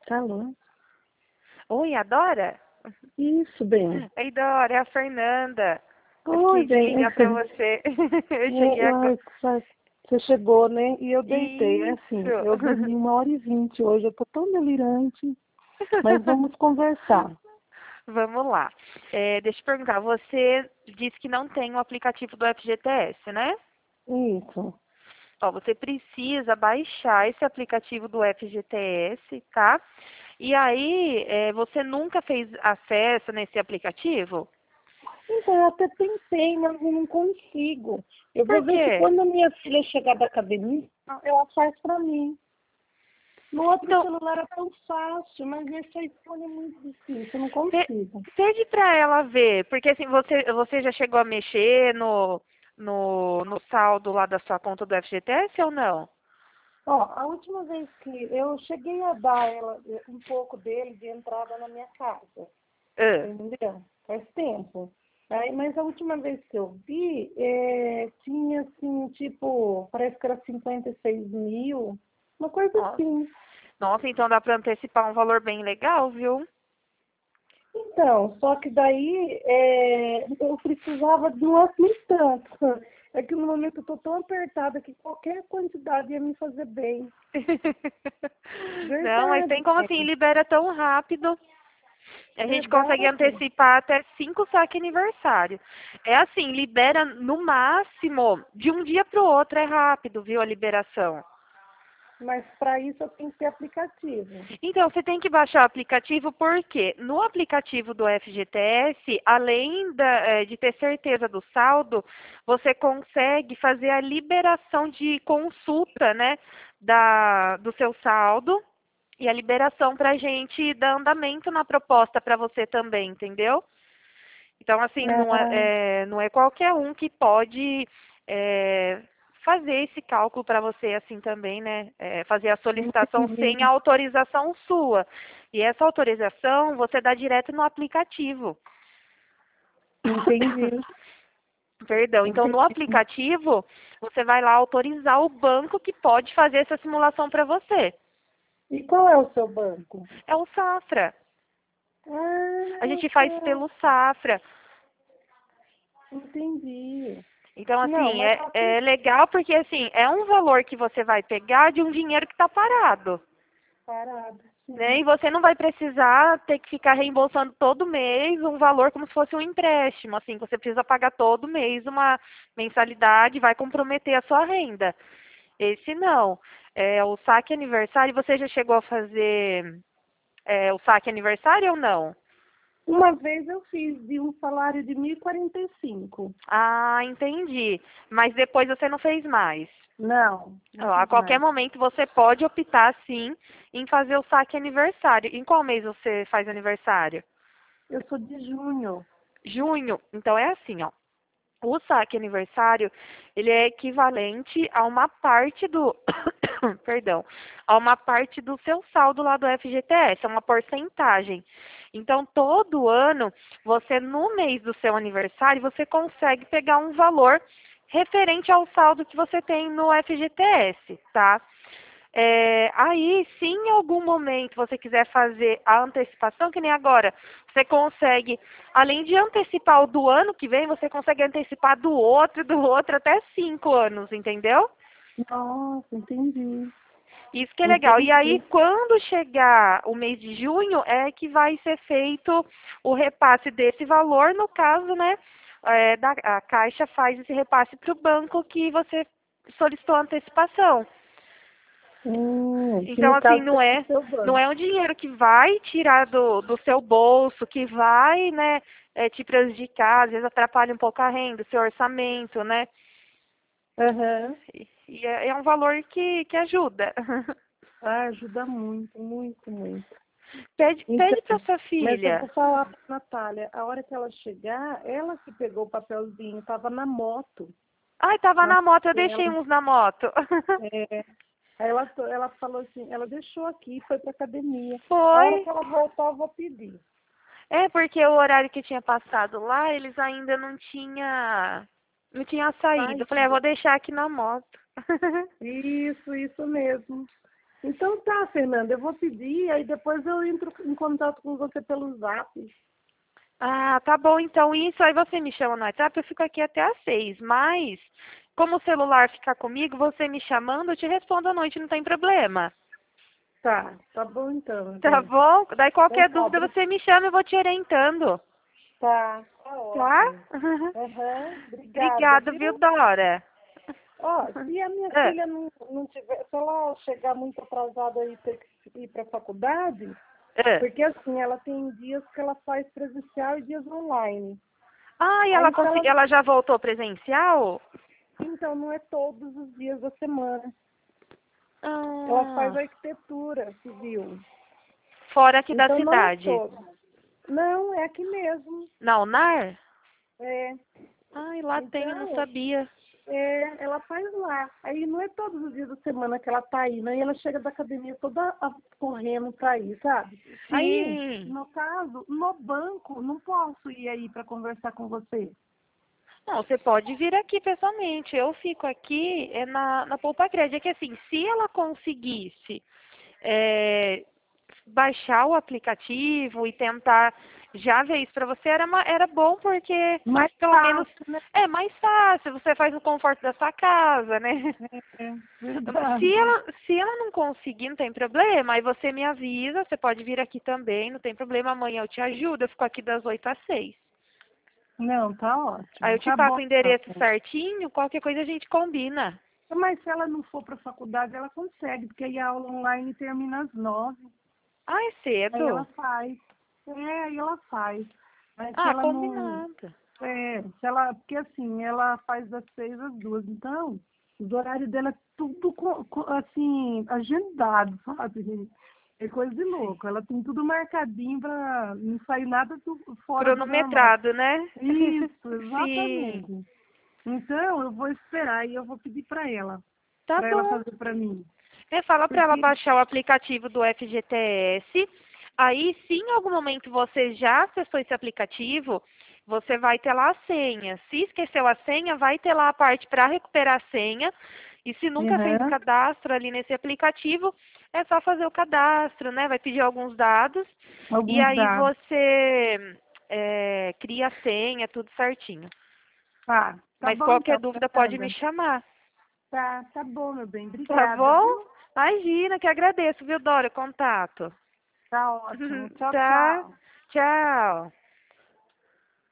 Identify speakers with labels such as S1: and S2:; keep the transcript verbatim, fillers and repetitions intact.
S1: Alô?
S2: Oi, a Dora?
S1: Isso, bem.
S2: Oi, Dora, é a Fernanda. Eu
S1: Oi,
S2: fiquei de
S1: bem.
S2: ligar pra você. Eu cheguei
S1: É,
S2: agora.
S1: ai, sa- você chegou, né? E eu deitei. É assim,
S2: Isso.
S1: eu dormi uma hora e vinte hoje. Eu tô tão delirante. Mas vamos conversar.
S2: Vamos lá. É, deixa eu perguntar, você disse que não tem o aplicativo do F G T S, né?
S1: Isso.
S2: Ó, você precisa baixar esse aplicativo do F G T S, tá? E aí, é, você nunca fez acesso nesse aplicativo?
S1: Então, eu até tentei, mas eu não consigo. Eu
S2: Por
S1: vou ver se
S2: quê?
S1: quando a minha filha chegar da academia, ela faz pra mim. No outro
S2: Então,
S1: celular é tão fácil, mas esse iPhone é muito difícil. Eu não
S2: Pe-
S1: consigo.
S2: Pede pra ela ver, porque assim, você, você já chegou a mexer no, no, no saldo lá da sua conta do F G T S ou não?
S1: Ó, a última vez que eu cheguei a dar ela eh, um pouco dele de entrada na minha casa,
S2: Ah,
S1: entendeu? Faz tempo. Aí, mas a última vez que eu vi, eh, tinha assim, tipo, parece que era cinquenta e seis mil, uma coisa
S2: nossa.
S1: assim.
S2: Nossa, então dá pra antecipar um valor bem legal, viu?
S1: Então, só que daí eh, eu precisava de um assim tanto. É que no momento eu tô tão apertada que qualquer quantidade ia me fazer bem.
S2: Não, mas
S1: Verdade,
S2: tem como assim,
S1: é.
S2: libera tão rápido. A gente consegue
S1: Verdade.
S2: antecipar até cinco saque aniversário. É assim, libera no máximo de um dia pro outro, é rápido, viu, a liberação.
S1: Mas para isso eu tenho que ter aplicativo.
S2: Então, você tem que baixar o aplicativo porque no aplicativo do F G T S, além da- eh, de ter certeza do saldo, você consegue fazer a liberação de consulta, né, da, do seu saldo e a liberação para a gente dar andamento na proposta para você também, entendeu? Então, assim, não é,
S1: Ah,
S2: é, não é qualquer um que pode é, fazer esse cálculo para você assim também, né? É, fazer a solicitação sem a
S1: entendi.
S2: autorização sua. E essa autorização você dá direto no aplicativo.
S1: Entendi.
S2: Perdão. Então, no
S1: Entendi.
S2: aplicativo, você vai lá autorizar o banco que pode fazer essa simulação para você.
S1: E qual é o seu banco?
S2: É o Safra. A
S1: Ah,
S2: gente faz
S1: tá.
S2: pelo Safra.
S1: Entendi.
S2: Então,
S1: Não,
S2: assim,
S1: mas
S2: é,
S1: só que
S2: é legal porque, assim, é um valor que você vai pegar de um dinheiro que está parado,
S1: parada,
S2: né?
S1: sim.
S2: E você não vai precisar ter que ficar reembolsando todo mês um valor como se fosse um empréstimo, assim, que você precisa pagar todo mês uma mensalidade, vai comprometer a sua renda. Esse não. É, o saque aniversário, você já chegou a fazer é, o saque aniversário ou não?
S1: Uma vez eu fiz de um salário de mil e quarenta e cinco.
S2: Ah, entendi. Mas depois você não fez mais.
S1: Não, não
S2: Ó, a
S1: fiz
S2: qualquer
S1: mais.
S2: momento você pode optar, sim, em fazer o saque aniversário. Em qual mês você faz aniversário?
S1: Eu sou de junho.
S2: Junho. Então é assim, ó. O saque aniversário, ele é equivalente a uma parte do, perdão, a uma parte do seu saldo lá do F G T S, é uma porcentagem. Então, todo ano, você no mês do seu aniversário, você consegue pegar um valor referente ao saldo que você tem no F G T S, tá? É, aí, se em algum momento você quiser fazer a antecipação, que nem agora, você consegue, além de antecipar o do ano que vem, você consegue antecipar do outro, do outro até cinco anos, entendeu?
S1: Nossa, entendi.
S2: Isso que é legal. E aí,
S1: Entendi.
S2: quando chegar o mês de junho, é que vai ser feito o repasse desse valor. No caso, né, é, da, a Caixa faz esse repasse para o banco que você solicitou a antecipação.
S1: Hum, que
S2: Então,
S1: no
S2: assim,
S1: caso
S2: não
S1: seria o
S2: é,
S1: seu
S2: não
S1: banco.
S2: é um dinheiro que vai tirar do, do seu bolso, que vai, né, é, te prejudicar, às vezes atrapalha um pouco a renda, o seu orçamento, né?
S1: Aham.
S2: E, e é, é um valor que, que ajuda.
S1: Ah, ajuda muito, muito, muito.
S2: Pede,
S1: Então,
S2: pede para sua
S1: mas eu
S2: filha.
S1: vou falar para Natália, a hora que ela chegar, ela que pegou o papelzinho, estava na moto,
S2: Ai, tava
S1: na
S2: na moto, eu deixei
S1: dela.
S2: uns na moto.
S1: É, aí ela, ela falou assim, ela deixou aqui e foi para academia. A hora
S2: Foi.
S1: que ela voltar, eu vou pedir.
S2: É, porque o horário que tinha passado lá, eles ainda não tinha, não tinha saído.
S1: Ai,
S2: Eu falei, ah, vou deixar aqui na moto.
S1: isso, isso mesmo. Então tá, Fernanda, eu vou pedir, aí depois eu entro em contato com você pelo Zap.
S2: Ah, tá bom, então isso, aí você me chama no WhatsApp, eu fico aqui até às seis, mas como o celular fica comigo, você me chamando, eu te respondo à noite, não tem problema.
S1: Tá, tá bom então.
S2: Tá
S1: Bem.
S2: bom? Daí
S1: Então
S2: qualquer
S1: tá,
S2: dúvida
S1: bri-
S2: você me chama, eu vou te orientando.
S1: tá, tá
S2: Tá?
S1: ótimo. Aham, obrigada,
S2: Obrigada, viu,
S1: viu?
S2: Dora?
S1: Ó, se a minha
S2: Ah,
S1: filha não, não tiver, se ela chegar muito atrasada e ter que ir para a faculdade,
S2: ah.
S1: porque assim, ela tem dias que ela faz presencial e dias online.
S2: Ah, e ela,
S1: Aí se ela,
S2: consegui... ela já voltou presencial?
S1: então não é todos os dias da semana. Ela faz
S2: Ah,
S1: arquitetura civil.
S2: fora aqui da
S1: Então não é
S2: cidade.
S1: todo. Não, é aqui mesmo.
S2: Na UNAR?
S1: É.
S2: Ai, lá tem, eu não
S1: Então,
S2: sabia.
S1: é, ela faz lá. Aí não é todos os dias da semana que ela tá indo. Aí ela chega da academia toda a- correndo pra ir, sabe? Aí,
S2: Sim.
S1: no caso, no banco, não posso ir aí pra conversar com você.
S2: Não, você pode vir aqui pessoalmente. Eu fico aqui é na, na Poupa Crédito. É que assim, se ela conseguisse é, baixar o aplicativo e tentar já ver isso para você, era, ma- era bom porque
S1: Mais
S2: pelo menos
S1: fácil, né?
S2: é mais fácil, você faz no conforto da sua casa, né?
S1: É,
S2: Se
S1: verdade.
S2: ela, se ela não conseguir, não tem problema. Aí você me avisa, você pode vir aqui também, não tem problema. Amanhã eu te ajudo, eu fico aqui das oito às seis.
S1: Não, tá
S2: Aí
S1: ótimo.
S2: eu te
S1: Tá
S2: passo
S1: bom,
S2: o endereço
S1: então.
S2: certinho, qualquer coisa a gente combina.
S1: Mas se ela não for pra faculdade, ela consegue, porque aí a aula online termina às nove.
S2: Ah, é
S1: Aí ela
S2: cedo?
S1: faz. É, aí ela faz. Mas se
S2: Ah,
S1: ela não.
S2: combinado.
S1: É, se ela, porque assim, ela faz das seis às duas. Então, os horários dela é tudo co- co- assim, agendado, sabe? É coisa de
S2: Sim.
S1: louco. Ela tem tudo marcadinho pra não sair nada do, fora do normal.
S2: Cronometrado, né?
S1: Isso,
S2: Sim.
S1: exatamente. Então, eu vou esperar e eu vou pedir pra ela,
S2: Tá
S1: pra ela
S2: bom.
S1: fazer pra mim.
S2: É, fala para ela
S1: Porque,
S2: baixar o aplicativo do F G T S. Aí, se em algum momento você já acessou esse aplicativo, você vai ter lá a senha. Se esqueceu a senha, vai ter lá a parte para recuperar a senha. E se nunca fez
S1: uhum,
S2: cadastro ali nesse aplicativo, é só fazer o cadastro, né? Vai pedir alguns dados. E
S1: alguns
S2: aí
S1: dados.
S2: você é, cria a senha, tudo certinho.
S1: Tá, tá
S2: Mas
S1: bom
S2: qualquer
S1: então,
S2: dúvida pode me
S1: Fernanda.
S2: chamar.
S1: Tá, tá bom, meu bem.
S2: Tá
S1: Obrigada,
S2: bom?
S1: viu?
S2: Imagina, que agradeço, viu, Dora, o contato.
S1: Tá ótimo. Tchau,
S2: Tá?
S1: tchau.
S2: Tchau.